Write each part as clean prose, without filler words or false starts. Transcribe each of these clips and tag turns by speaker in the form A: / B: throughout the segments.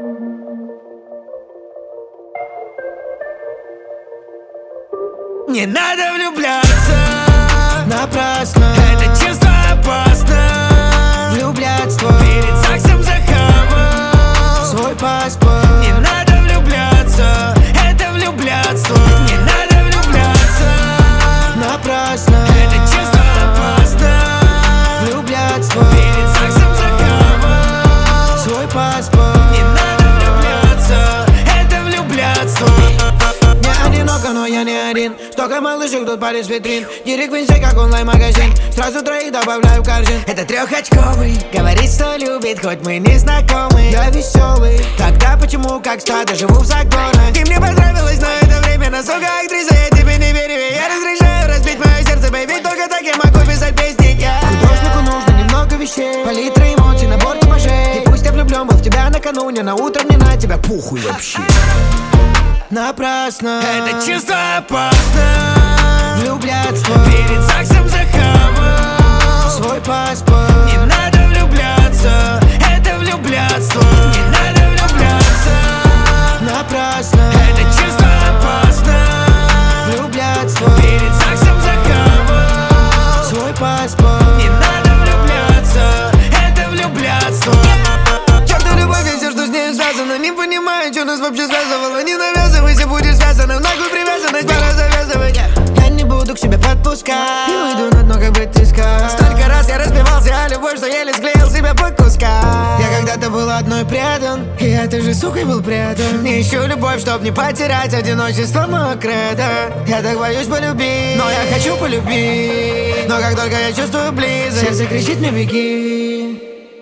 A: Не надо влюбляться
B: напрасно,
A: это чувство опасно.
B: влюбляться
A: Перед ЗАГСом захавал
B: свой паспорт.
A: Не надо влюбляться, это влюбляться. Не надо влюбляться
B: Напрасно,
A: это чувство опасно.
B: влюбляться
A: Перед ЗАГСом захавал
B: свой паспорт.
A: Не надо влюбляться, это влюбляться.
B: Не одиноко, но я не один. Столько малышек тут парень с витрин. Директ винсей, как онлайн-магазин. Сразу троих добавляю в корзин.
A: Это трехочковый, говорит, что любит, хоть мы не знакомы.
B: Я веселый,
A: Тогда почему, как стадо, живу в загонах? Ты мне понравилась, но это временно, сука, актриса, я тебе не верю. И я разрешаю разбить мое сердце, бэйби, только так я могу писать песни.
B: художнику нужно немного вещей, палитра эмоций, набор типажей. И пусть я влюблен был в тебя накануне, на утро мне на тебя похуй вообще. Напрасно,
A: Это чувство опасно.
B: влюбляться
A: Перед ЗАГСом захавал
B: свой паспорт.
A: Не надо влюбляться, это влюбляться. Не надо влюбляться,
B: Напрасно,
A: это чувство опасно.
B: влюбляться
A: Перед ЗАГСом захавал
B: свой паспорт.
A: Не надо влюбляться, это влюбляться. Чёртова любовь и все, что с ней связано. Не понимаю, что нас вообще связывало. Не навязывайся, будешь связана. Нахуй привязанность, пора завязывать.
B: Я не буду к себе подпускать, не уйду на дно, как бы ты сказал.
A: Столько раз я разбивался о любовь, что еле склеил себя по кускам.
B: Я когда-то был одной предан, и этой же сукой был предан.
A: Не ищу любовь, чтоб не потерять одиночество мокрое, да.
B: Я так боюсь полюбить,
A: Но я хочу полюбить.
B: но как только я чувствую близость, сердце кричит мне беги.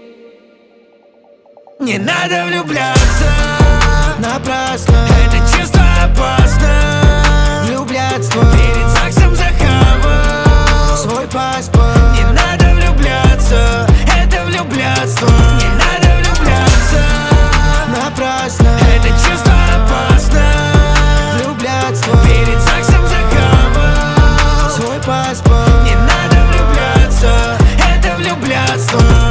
A: Не надо влюбляться,
B: Напрасно,
A: это чувство опасно.
B: влюбляться
A: Перед ЗАГСом захавал
B: свой паспорт.
A: Не надо влюбляться, это влюбляться. Не надо влюбляться,
B: Напрасно,
A: это чувство опасно.
B: влюбляться
A: Перед ЗАГСом захавал
B: свой паспорт.
A: Не надо влюбляться, это влюбляться.